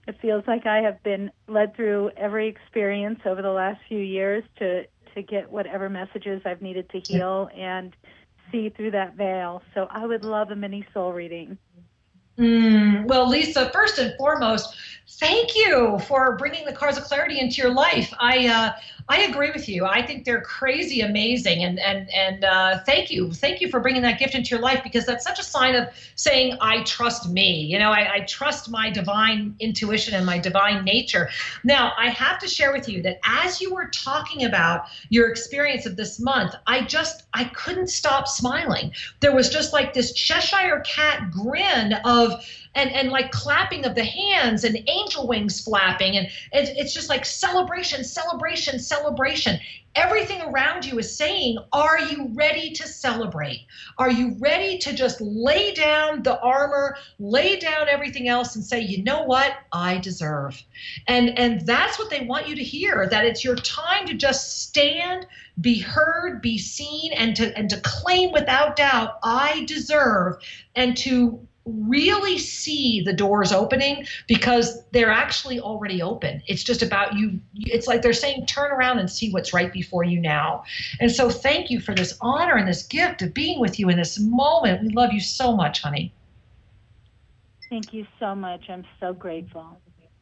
It feels like I have been led through every experience over the last few years to, to get whatever messages I've needed to heal and see through that veil. So I would love a mini soul reading. Mm, well, Lisa, first and foremost, thank you for bringing the Cards of Clarity into your life. I uh, I agree with you. I think they're crazy amazing, and and and uh, thank you, thank you for bringing that gift into your life, because that's such a sign of saying I trust me. You know, I, I trust my divine intuition and my divine nature. Now, I have to share with you that as you were talking about your experience of this month, I just I couldn't stop smiling. There was just like this Cheshire cat grin of. And, and like clapping of the hands and angel wings flapping. And it's, it's just like celebration, celebration, celebration. Everything around you is saying, are you ready to celebrate? Are you ready to just lay down the armor, lay down everything else and say, you know what? I deserve. And, and that's what they want you to hear, that it's your time to just stand, be heard, be seen, and to, and to claim without doubt, I deserve, and to really see the doors opening, because they're actually already open. It's just about you. It's like they're saying, turn around and see what's right before you now. And so thank you for this honor and this gift of being with you in this moment. We love you so much, honey. Thank you so much. I'm so grateful.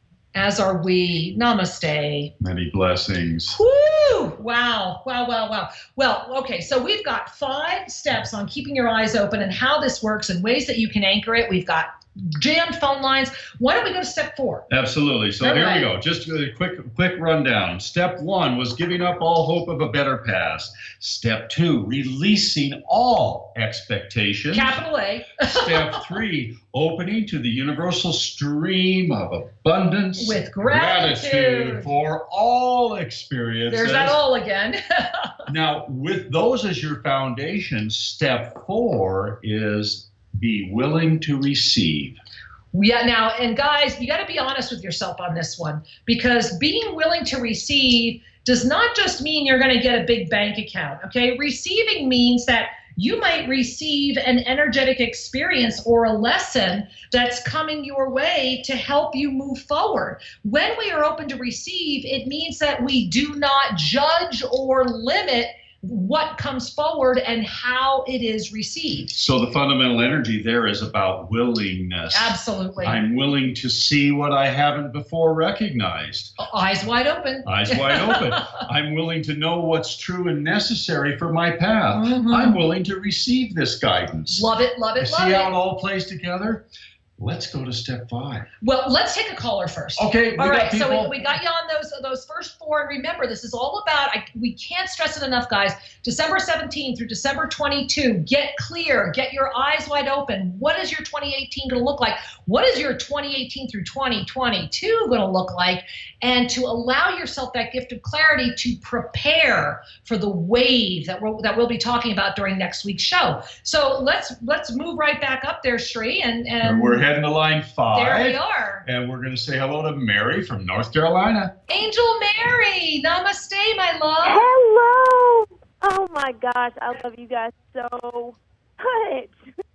As are we. Namaste. Many blessings. Woo! Wow, wow, wow, wow. Well, okay, so we've got five steps on keeping your eyes open and how this works and ways that you can anchor it. We've got jammed phone lines. Why don't we go to step four? Absolutely. So All here right. we go. Just a quick, quick rundown. Step one was giving up all hope of a better past. Step two, releasing all expectations. Capital A. Step three, opening to the universal stream of abundance With gratitude. gratitude for all experiences. There's that all again. Now, with those as your foundation, step four is be willing to receive. Yeah, now, and guys, you got to be honest with yourself on this one, because being willing to receive does not just mean you're going to get a big bank account, okay? Receiving means that you might receive an energetic experience or a lesson that's coming your way to help you move forward. When we are open to receive, it means that we do not judge or limit what comes forward and how it is received. So the fundamental energy there is about willingness. Absolutely. I'm willing to see what I haven't before recognized. Eyes wide open. Eyes wide open. I'm willing to know what's true and necessary for my path. Mm-hmm. I'm willing to receive this guidance. Love it, love it, See love how it. it all plays together? Let's go to step five. Well, let's take a caller first. Okay, we all got right. So people. we, we got you on those those first four, and remember, this is all about. I, we can't stress it enough, guys. December seventeenth through December twenty-second. Get clear. Get your eyes wide open. What is your twenty eighteen going to look like? What is your twenty eighteen through twenty twenty-two going to look like? And to allow yourself that gift of clarity to prepare for the wave that we'll that we'll be talking about during next week's show. So let's let's move right back up there, Sri, and and We're heading to line five. there we are. And we're going to say hello to Mary from North Carolina. Angel Mary, namaste, my love. Hello. Oh my gosh, I love you guys so much.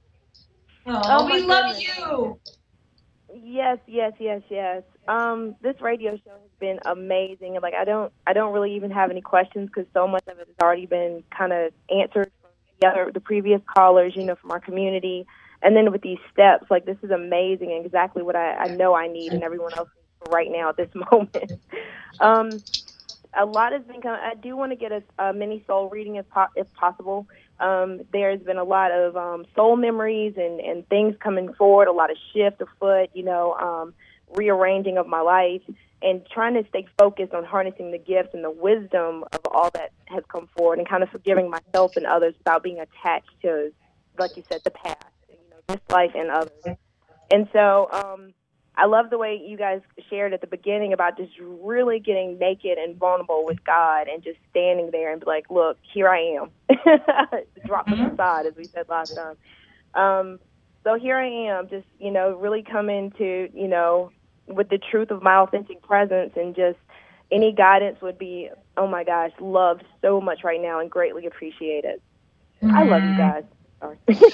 Oh, Oh, we my love goodness. you. Yes, yes, yes, yes. Um, this radio show has been amazing. And like, I don't, I don't really even have any questions because so much of it has already been kind of answered from the other, the previous callers, you know, from our community. And then with these steps, like, this is amazing and exactly what I, I know I need and everyone else needs right now at this moment. um, a lot has been coming. I do want to get a, a mini soul reading if, po- if possible. Um, there's been a lot of um, soul memories and, and things coming forward, a lot of shift afoot, you know, um, rearranging of my life and trying to stay focused on harnessing the gifts and the wisdom of all that has come forward and kind of forgiving myself and others without being attached to, like you said, the past, you know, this life and others. And so um, I love the way you guys shared at the beginning about just really getting naked and vulnerable with God and just standing there and be like, look, here I am. Drop the facade, as we said last time. Um, so here I am, just, you know, really coming to, you know, with the truth of my authentic presence, and just any guidance would be, oh my gosh, loved so much right now and greatly appreciated. Mm-hmm. I love you guys. Sorry.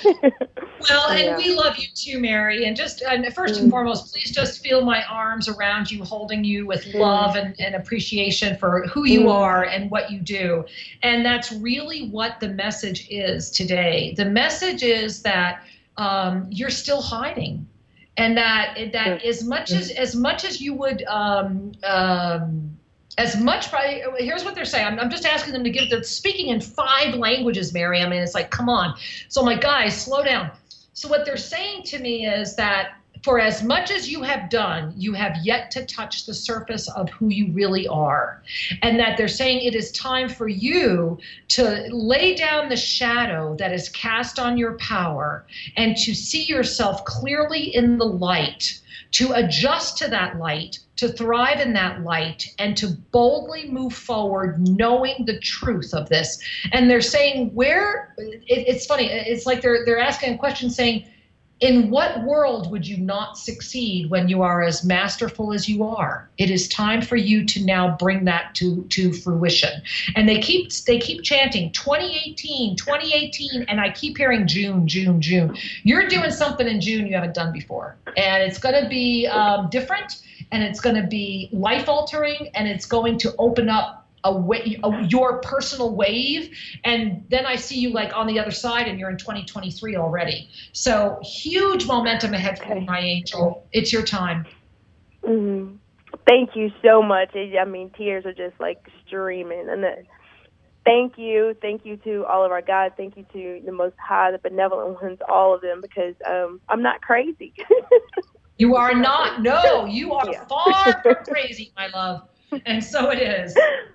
Well, and Yeah. we love you too, Mary. And just and first Mm. and foremost, please just feel my arms around you, holding you with love and, and appreciation for who you Mm. are and what you do. And that's really what the message is today. The message is that um, you're still hiding, and that that as much as as much as you would. Um, um, As much, probably, here's what they're saying. I'm, I'm just asking them to give, they're speaking in five languages, Mary. I mean, it's like, come on. So I'm like, guys, slow down. So what they're saying to me is that for as much as you have done, you have yet to touch the surface of who you really are. And that they're saying it is time for you to lay down the shadow that is cast on your power and to see yourself clearly in the light, to adjust to that light, to thrive in that light, and to boldly move forward knowing the truth of this. And they're saying where, it, it's funny, it's like they're they're asking a question saying, in what world would you not succeed when you are as masterful as you are? It is time for you to now bring that to, to fruition. And they keep they keep chanting twenty eighteen, twenty eighteen, and I keep hearing June, June, June. You're doing something in June you haven't done before. And it's going to be um, different, and it's going to be life-altering, and it's going to open up A way, a, your personal wave, and then I see you like on the other side, and you're in twenty twenty-three already. So huge momentum ahead for you, my angel. It's your time. Mm-hmm. Thank you so much. I mean, tears are just like streaming. And the, thank you, thank you to all of our guys. Thank you to the Most High, the benevolent ones, all of them, because um, I'm not crazy. You are not. No, you are Yeah. far from crazy, my love. And so it is.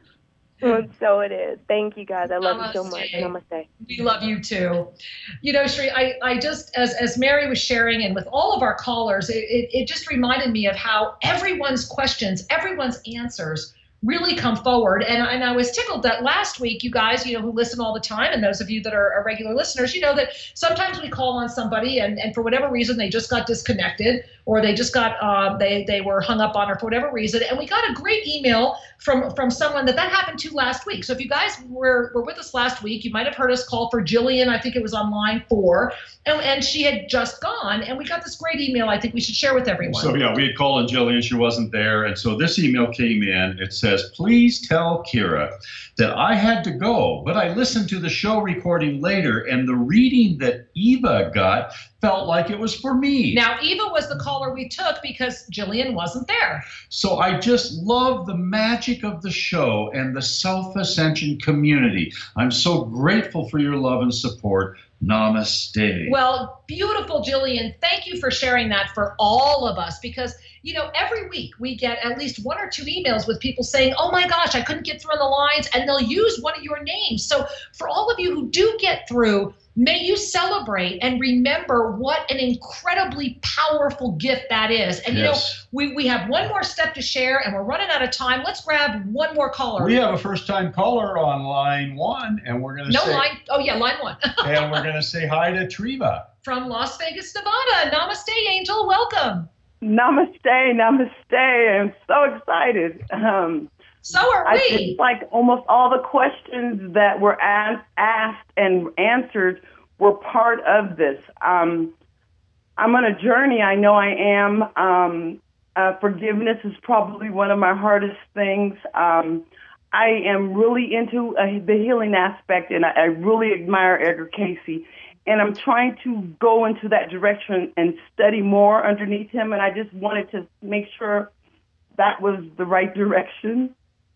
And so it is. Thank you, guys. I love Namaste. you so much. Namaste. We love you too. You know, Sri, I, I just, as, as Mary was sharing, and with all of our callers, it, it, it just reminded me of how everyone's questions, everyone's answers really come forward. And, and I was tickled that last week, you guys, you know, who listen all the time, and those of you that are, are regular listeners, you know that sometimes we call on somebody and, and for whatever reason, they just got disconnected, or they just got, uh, they, they were hung up on her for whatever reason. And we got a great email from, from someone that that happened to last week. So if you guys were, were with us last week, you might have heard us call for Jillian. I think it was on line four, and, and she had just gone, and we got this great email I think we should share with everyone. So yeah, we had called on Jillian, she wasn't there, and so this email came in. It says, please tell Kira that I had to go, but I listened to the show recording later, and the reading that Eva got felt like it was for me. Now, Eva was the caller we took because Jillian wasn't there. So I just love the magic of the show and the Self-Ascension community. I'm so grateful for your love and support. Namaste. Well, beautiful, Jillian. Thank you for sharing that for all of us, because, you know, every week we get at least one or two emails with people saying, oh my gosh, I couldn't get through on the lines, and they'll use one of your names. So for all of you who do get through, may you celebrate and remember what an incredibly powerful gift that is. And, you Yes. know, we, we have one more step to share, and we're running out of time. Let's grab one more caller. We have a first-time caller on line one, and we're going to No say, line. Oh, yeah, line one. and we're going to say hi to Treva. From Las Vegas, Nevada. Namaste, Angel. Welcome. Namaste, namaste. I'm so excited. Um, so are I, we. It's like almost all the questions that were asked, asked and answered were part of this. Um, I'm on a journey. I know I am. Um, uh, forgiveness is probably one of my hardest things. Um, I am really into uh, the healing aspect, and I, I really admire Edgar Cayce. And I'm trying to go into that direction and study more underneath him. And I just wanted to make sure that was the right direction.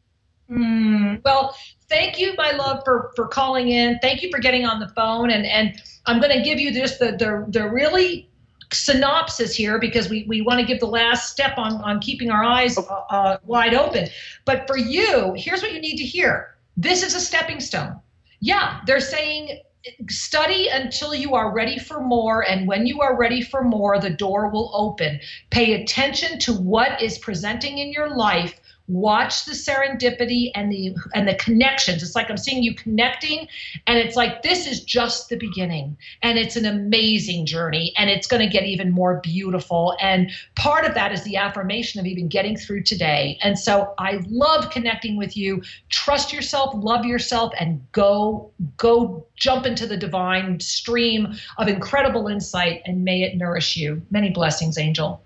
Mm, well, thank you, my love, for, for calling in. Thank you for getting on the phone. And, and I'm going to give you just the, the, the really synopsis here, because we, we want to give the last step on, on keeping our eyes uh, wide open. But for you, here's what you need to hear. This is a stepping stone. Yeah, they're saying study until you are ready for more, and when you are ready for more, the door will open. Pay attention to what is presenting in your life Watch the serendipity and the and the connections. It's like I'm seeing you connecting, and it's like this is just the beginning, and it's an amazing journey, and it's going to get even more beautiful. And part of that is the affirmation of even getting through today. And so I love connecting with you. Trust yourself, love yourself, and go go jump into the divine stream of incredible insight, and may it nourish you. Many blessings, Angel.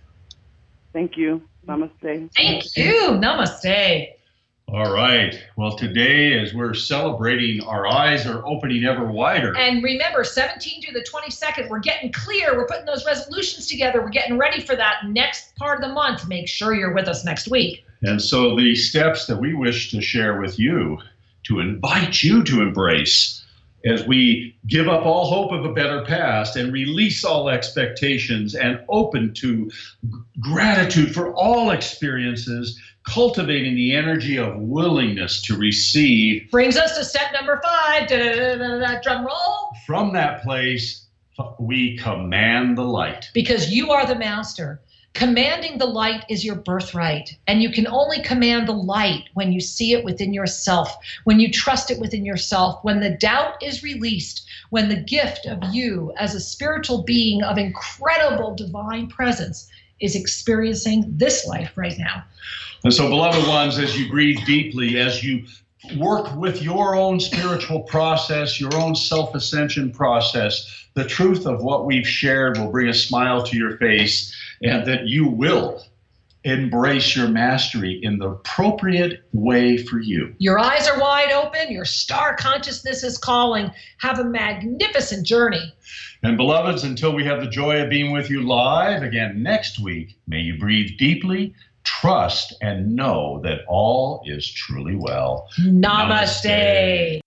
Thank you. Namaste. Thank you. Namaste. All right. Well, today, as we're celebrating, our eyes are opening ever wider. And remember, seventeenth to the twenty-second, we're getting clear. We're putting those resolutions together. We're getting ready for that next part of the month. Make sure you're with us next week. And so the steps that we wish to share with you, to invite you to embrace, as we give up all hope of a better past and release all expectations and open to gratitude for all experiences, cultivating the energy of willingness to receive. Brings us to step number five. Da-da-da-da-da, drum roll. From that place, we command the light. Because you are the master. Commanding the light is your birthright, and you can only command the light when you see it within yourself, when you trust it within yourself, when the doubt is released, when the gift of you as a spiritual being of incredible divine presence is experiencing this life right now. And so, beloved ones, as you breathe deeply, as you work with your own spiritual process, your own self-ascension process, the truth of what we've shared will bring a smile to your face, and that you will embrace your mastery in the appropriate way for you. Your eyes are wide open. Your star consciousness is calling. Have a magnificent journey. And beloveds, until we have the joy of being with you live again next week, may you breathe deeply, trust, and know that all is truly well. Namaste. Namaste.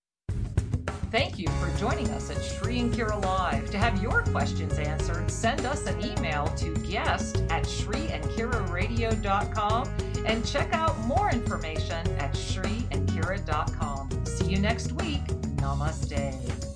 Thank you for joining us at Shri and Kira Live. To have your questions answered, send us an email to guest at shri and kira radio dot com and check out more information at shri and kira dot com. See you next week. Namaste.